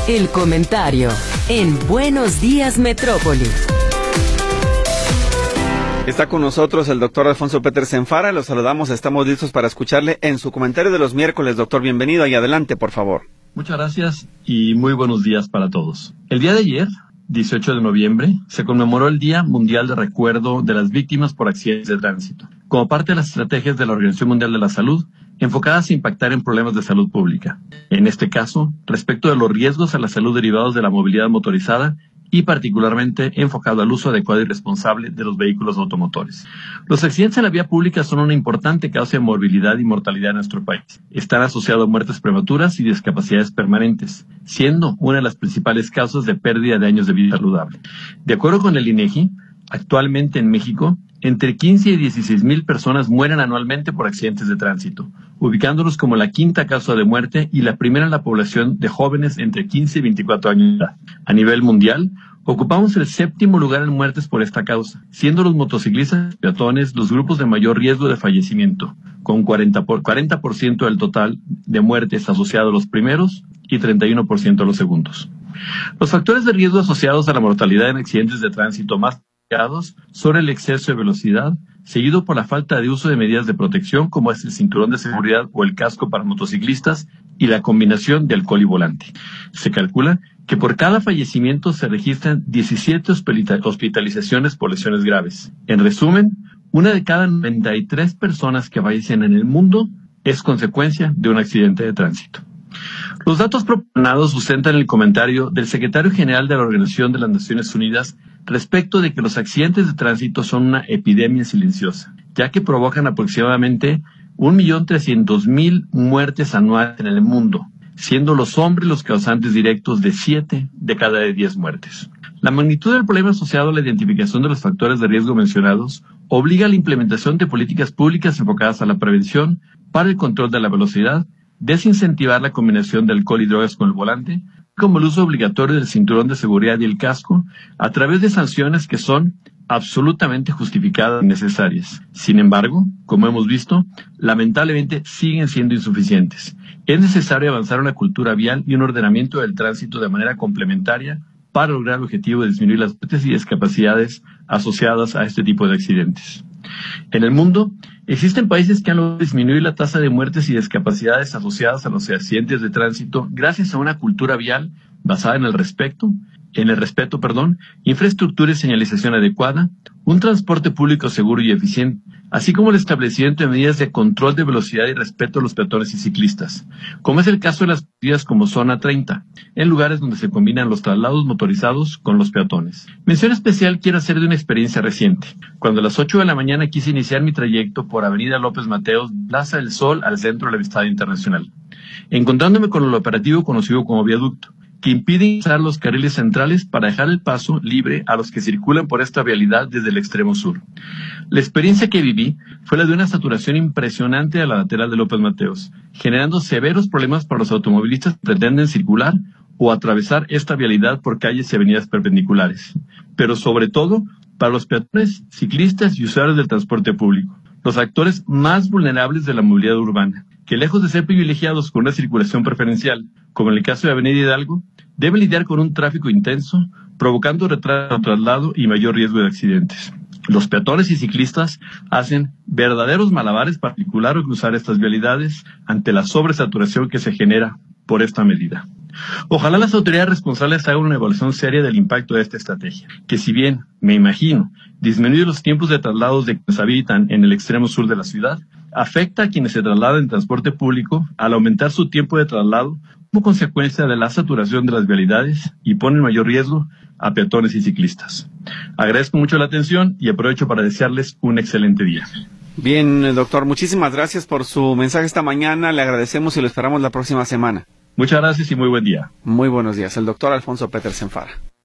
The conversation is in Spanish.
El comentario en Buenos Días Metrópoli. Está con nosotros el doctor Alfonso Petersen Fara. Los saludamos, estamos listos para escucharle en su comentario de los miércoles. Doctor, bienvenido y adelante, por favor. Muchas gracias y muy buenos días para todos. El día de ayer, 18 de noviembre, se conmemoró el Día Mundial de Recuerdo de las Víctimas por Accidentes de Tránsito, como parte de las estrategias de la Organización Mundial de la Salud, enfocadas a impactar en problemas de salud pública. En este caso, respecto de los riesgos a la salud derivados de la movilidad motorizada y particularmente enfocado al uso adecuado y responsable de los vehículos automotores. Los accidentes en la vía pública son una importante causa de morbilidad y mortalidad en nuestro país. Están asociados a muertes prematuras y discapacidades permanentes, siendo una de las principales causas de pérdida de años de vida saludable. De acuerdo con el INEGI, actualmente en México, entre 15 y 16 mil personas mueren anualmente por accidentes de tránsito, ubicándonos como la quinta causa de muerte y la primera en la población de jóvenes entre 15 y 24 años de edad. A nivel mundial, ocupamos el 7º lugar en muertes por esta causa, siendo los motociclistas y peatones los grupos de mayor riesgo de fallecimiento, con 40% del total de muertes asociados a los primeros y 31% a los segundos. Los factores de riesgo asociados a la mortalidad en accidentes de tránsito más son el exceso de velocidad, seguido por la falta de uso de medidas de protección como es el cinturón de seguridad o el casco para motociclistas y la combinación de alcohol y volante. Se calcula que por cada fallecimiento se registran 17 hospitalizaciones por lesiones graves. En resumen, una de cada 93 personas que fallecen en el mundo es consecuencia de un accidente de tránsito. Los datos proporcionados sustentan el comentario del secretario general de la Organización de las Naciones Unidas respecto de que los accidentes de tránsito son una epidemia silenciosa, ya que provocan aproximadamente 1.300.000 muertes anuales en el mundo, siendo los hombres los causantes directos de 7 de cada 10 muertes. La magnitud del problema asociado a la identificación de los factores de riesgo mencionados obliga a la implementación de políticas públicas enfocadas a la prevención para el control de la velocidad, desincentivar la combinación de alcohol y drogas con el volante, como el uso obligatorio del cinturón de seguridad y el casco, a través de sanciones que son absolutamente justificadas y necesarias. Sin embargo, como hemos visto, lamentablemente siguen siendo insuficientes. Es necesario avanzar en una cultura vial y un ordenamiento del tránsito de manera complementaria para lograr el objetivo de disminuir las muertes y discapacidades asociadas a este tipo de accidentes. En el mundo, existen países que han logrado disminuir la tasa de muertes y discapacidades asociadas a los accidentes de tránsito gracias a una cultura vial basada en el respeto, infraestructura y señalización adecuada, un transporte público seguro y eficiente, así como el establecimiento de medidas de control de velocidad y respeto a los peatones y ciclistas, como es el caso de las medidas como Zona 30, en lugares donde se combinan los traslados motorizados con los peatones. Mención especial quiero hacer de una experiencia reciente. Cuando a las 8 de la mañana quise iniciar mi trayecto por Avenida López Mateos, Plaza del Sol, al centro de la Amistad Internacional, encontrándome con el operativo conocido como viaducto, que impide usar los carriles centrales para dejar el paso libre a los que circulan por esta vialidad desde el extremo sur. La experiencia que viví fue la de una saturación impresionante a la lateral de López Mateos, generando severos problemas para los automovilistas que pretenden circular o atravesar esta vialidad por calles y avenidas perpendiculares, pero sobre todo para los peatones, ciclistas y usuarios del transporte público, los actores más vulnerables de la movilidad urbana, que lejos de ser privilegiados con una circulación preferencial, como en el caso de Avenida Hidalgo, deben lidiar con un tráfico intenso, provocando retraso, traslado y mayor riesgo de accidentes. Los peatones y ciclistas hacen verdaderos malabares para circular o cruzar estas vialidades ante la sobresaturación que se genera por esta medida. Ojalá las autoridades responsables hagan una evaluación seria del impacto de esta estrategia, que si bien, me imagino, disminuye los tiempos de traslados de quienes habitan en el extremo sur de la ciudad, afecta a quienes se trasladan en transporte público al aumentar su tiempo de traslado como consecuencia de la saturación de las vialidades y pone en mayor riesgo a peatones y ciclistas. Agradezco mucho la atención y aprovecho para desearles un excelente día. Bien, doctor, muchísimas gracias por su mensaje esta mañana. Le agradecemos y lo esperamos la próxima semana. Muchas gracias y muy buen día. Muy buenos días. El doctor Alfonso Petersen Fara.